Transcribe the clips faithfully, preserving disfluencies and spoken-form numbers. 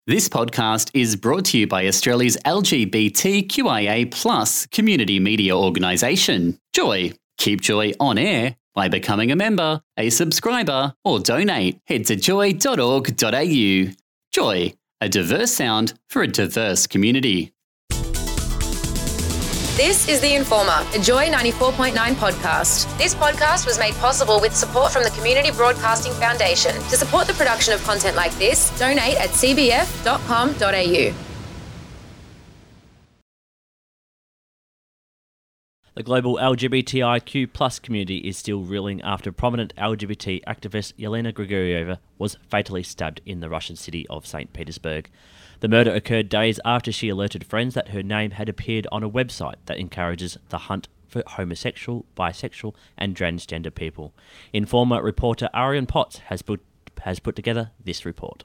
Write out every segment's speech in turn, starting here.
This podcast is brought to you by Australia's L G B T Q I A plus community media organisation, Joy. Keep Joy on air by becoming a member, a subscriber, or donate. Head to joy dot org dot a u. Joy, a diverse sound for a diverse community. This is The Informer, a Joy ninety-four point nine podcast. This podcast was made possible with support from the Community Broadcasting Foundation. To support the production of content like this, donate at c b f dot com dot a u. The global L G B T I Q plus community is still reeling after prominent L G B T activist Yelena Grigorieva was fatally stabbed in the Russian city of Saint Petersburg. The murder occurred days after she alerted friends that her name had appeared on a website that encourages the hunt for homosexual, bisexual and transgender people. Informer reporter Arian Potts has put, has put together this report.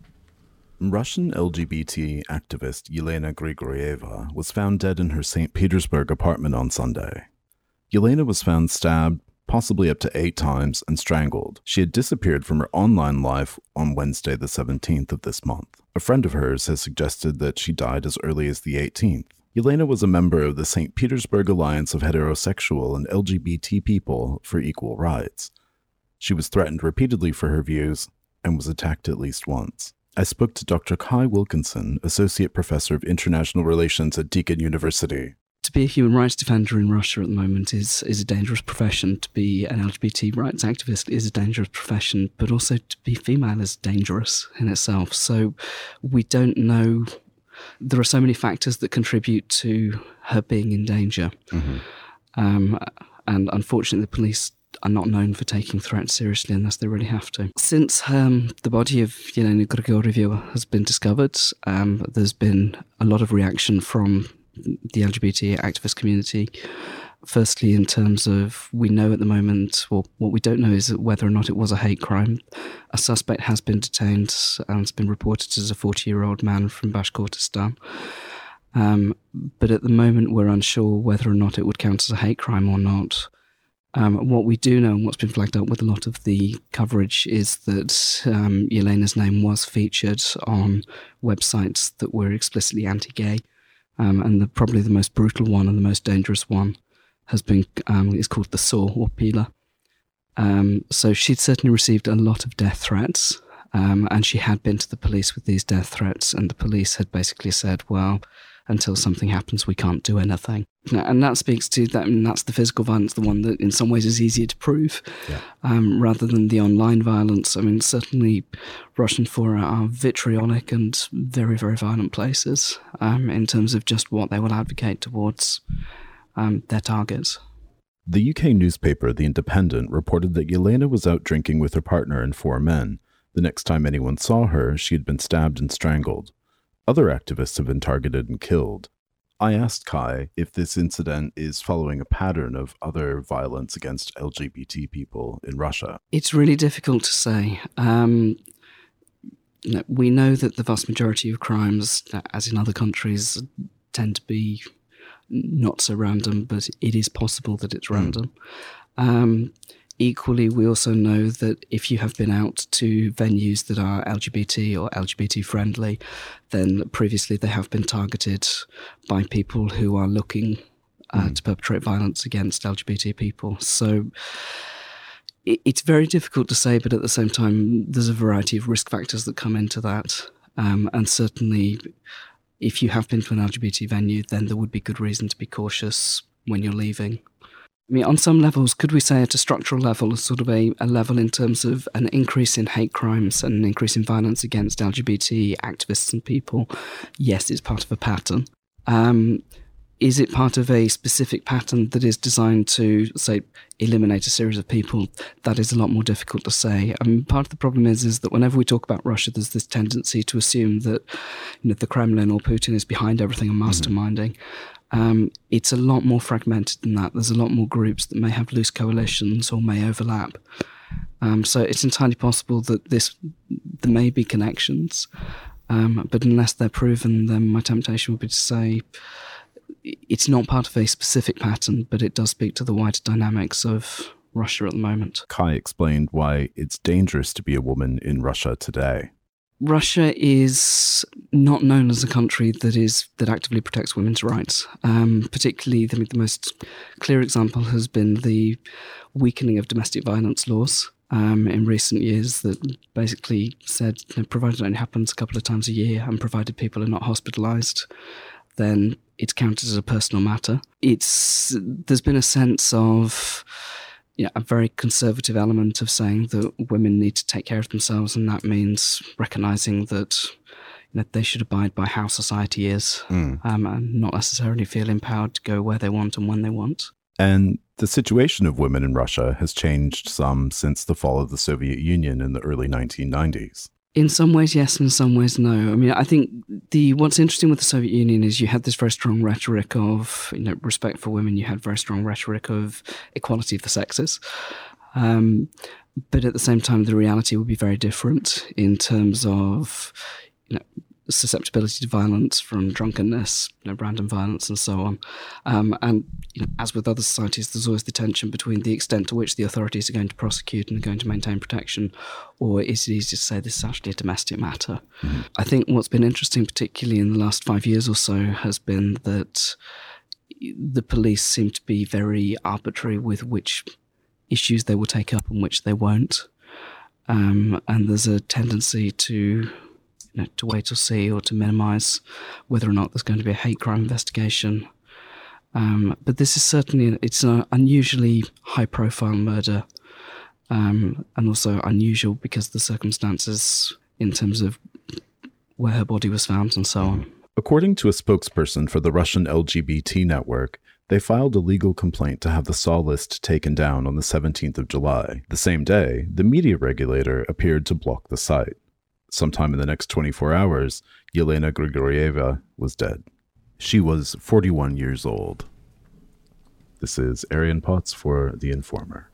Russian L G B T activist Yelena Grigorieva was found dead in her Saint Petersburg apartment on Sunday. Yelena was found stabbed, possibly up to eight times, and strangled. She had disappeared from her online life on Wednesday the seventeenth of this month. A friend of hers has suggested that she died as early as the eighteenth. Yelena was a member of the Saint Petersburg Alliance of Heterosexual and L G B T People for Equal Rights. She was threatened repeatedly for her views and was attacked at least once. I spoke to Doctor Kai Wilkinson, Associate Professor of International Relations at Deakin University. To be a human rights defender in Russia at the moment is, is a dangerous profession. To be an L G B T rights activist is a dangerous profession, but also to be female is dangerous in itself. So we don't know. There are so many factors that contribute to her being in danger. Mm-hmm. Um, and unfortunately, the police are not known for taking threats seriously unless they really have to. Since um, the body of Yelena Grigorieva has been discovered, um, there's been a lot of reaction from the L G B T activist community. Firstly, in terms of, we know at the moment, well, what we don't know is whether or not it was a hate crime. A suspect has been detained and it's been reported as a forty-year-old man from Bashkortostan. Um, but at the moment, we're unsure whether or not it would count as a hate crime or not. Um, what we do know and what's been flagged up with a lot of the coverage is that um, Yelena's name was featured on websites that were explicitly anti-gay. Um, and the, probably the most brutal one and the most dangerous one has been um, is called the Saw or Pila. Um, so she'd certainly received a lot of death threats, um, and she had been to the police with these death threats, and the police had basically said, well, until something happens, we can't do anything. And that speaks to that, and that's the physical violence, the one that in some ways is easier to prove, yeah. um, rather than the online violence. I mean, certainly Russian fora are vitriolic and very, very violent places um, in terms of just what they will advocate towards um, their targets. The U K newspaper The Independent reported that Yelena was out drinking with her partner and four men. The next time anyone saw her, she had been stabbed and strangled. Other activists have been targeted and killed. I asked Kai if this incident is following a pattern of other violence against L G B T people in Russia. It's really difficult to say. Um, we know that the vast majority of crimes, as in other countries, tend to be not so random, but it is possible that it's random. Mm. Um, Equally, we also know that if you have been out to venues that are L G B T or L G B T friendly, then previously they have been targeted by people who are looking uh, mm. to perpetrate violence against L G B T people. So it, it's very difficult to say, but at the same time, there's a variety of risk factors that come into that. Um, and certainly, if you have been to an L G B T venue, then there would be good reason to be cautious when you're leaving. I mean, on some levels, could we say at a structural level, sort of a, a level in terms of an increase in hate crimes and an increase in violence against L G B T activists and people? Yes, it's part of a pattern. Um, is it part of a specific pattern that is designed to, say, eliminate a series of people? That is a lot more difficult to say. I mean, part of the problem is, is that whenever we talk about Russia, there's this tendency to assume that, you know, the Kremlin or Putin is behind everything and masterminding. Mm-hmm. Um, it's a lot more fragmented than that. There's a lot more groups that may have loose coalitions or may overlap. Um, so it's entirely possible that this there may be connections, um, but unless they're proven, then my temptation would be to say it's not part of a specific pattern, but it does speak to the wider dynamics of Russia at the moment. Kai explained why it's dangerous to be a woman in Russia today. Russia is not known as a country that is that actively protects women's rights. Um, particularly, I mean, the most clear example has been the weakening of domestic violence laws um, in recent years that basically said, you know, provided it only happens a couple of times a year and provided people are not hospitalised, then it's counted as a personal matter. It's there's been a sense of, you know, a very conservative element of saying that women need to take care of themselves, and that means recognising that, you know, they should abide by how society is, mm. um, and not necessarily feel empowered to go where they want and when they want. And the situation of women in Russia has changed some since the fall of the Soviet Union in the early nineteen nineties. In some ways, yes, and in some ways, no. I mean, I think the what's interesting with the Soviet Union is you had this very strong rhetoric of, you know, respect for women. You had very strong rhetoric of equality of the sexes. Um, but at the same time, the reality would be very different in terms of, you know, susceptibility to violence from drunkenness, you know, random violence, and so on. Um, and you know, as with other societies, there's always the tension between the extent to which the authorities are going to prosecute and are going to maintain protection, or is it easy to say this is actually a domestic matter? Mm-hmm. I think what's been interesting, particularly in the last five years or so, has been that the police seem to be very arbitrary with which issues they will take up and which they won't. Um, and there's a tendency to You know, to wait or see, or to minimise whether or not there's going to be a hate crime investigation. Um, but this is certainly, it's an unusually high-profile murder, um, and also unusual because of the circumstances in terms of where her body was found and so on. According to a spokesperson for the Russian L G B T network, they filed a legal complaint to have the S A W list taken down on the seventeenth of July. The same day, the media regulator appeared to block the site. Sometime in the next twenty-four hours, Yelena Grigorieva was dead. She was forty-one years old. This is Arian Potts for The Informer.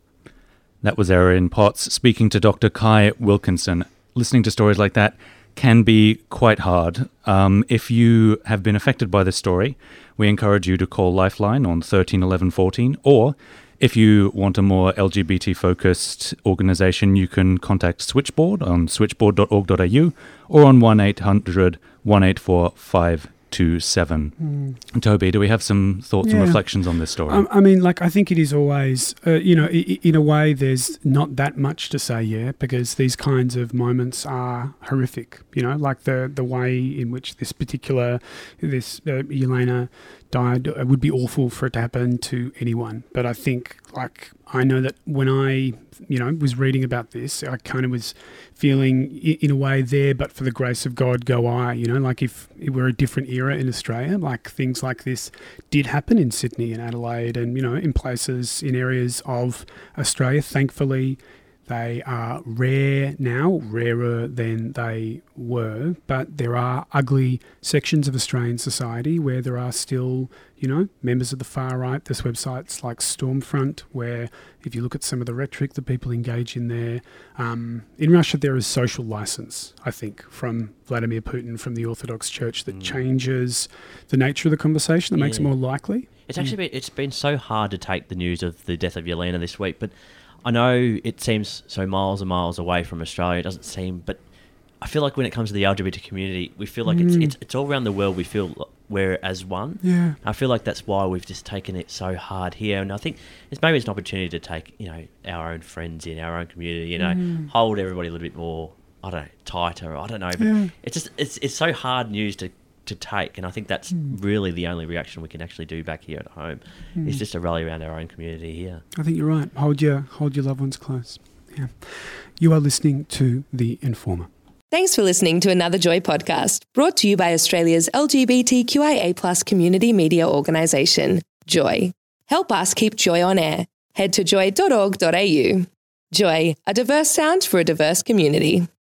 That was Arian Potts speaking to Doctor Kai Wilkinson. Listening to stories like that can be quite hard. Um, if you have been affected by this story, we encourage you to call Lifeline on thirteen eleven fourteen, or if you want a more L G B T-focused organisation, you can contact Switchboard on switchboard dot org dot a u or on one eight hundred, one eight four, five two seven. Mm. Toby, do we have some thoughts yeah. and reflections on this story? Um, I mean, like, I think it is always, uh, you know, I- in a way, there's not that much to say, yeah, because these kinds of moments are horrific, you know, like the, the way in which this particular, this uh, Yelena died, it would be awful for it to happen to anyone. But I think, like, I know that when I, you know, was reading about this, I kind of was feeling in a way there, but for the grace of God go I, you know, like if it were a different era in Australia, like things like this did happen in Sydney and Adelaide and, you know, in places, in areas of Australia. Thankfully, they are rare now, rarer than they were, but there are ugly sections of Australian society where there are still, you know, members of the far right. There's websites like Stormfront where if you look at some of the rhetoric that people engage in there, um, in Russia there is social license, I think, from Vladimir Putin, from the Orthodox Church that mm. changes the nature of the conversation, that yeah. makes it more likely. It's actually been, it's been so hard to take the news of the death of Yelena this week, but I know it seems so miles and miles away from Australia. It doesn't seem, but I feel like when it comes to the L G B T community, we feel like mm. it's, it's it's all around the world. We feel we're as one. Yeah. I feel like that's why we've just taken it so hard here, and I think it's maybe it's an opportunity to take, you know, our own friends in our own community, you know, mm. hold everybody a little bit more, I don't know, tighter. I don't know, but yeah. it's just it's it's so hard news to. to take, and I think that's mm. really the only reaction we can actually do back here at home mm. is just to rally around our own community here. I think you're right. Hold your hold your loved ones close. Yeah. You are listening to The Informer. Thanks for listening to another Joy podcast, brought to you by Australia's L G B T Q I A plus community media organisation, Joy. Help us keep Joy on air. Head to joy dot org dot a u. Joy, a diverse sound for a diverse community.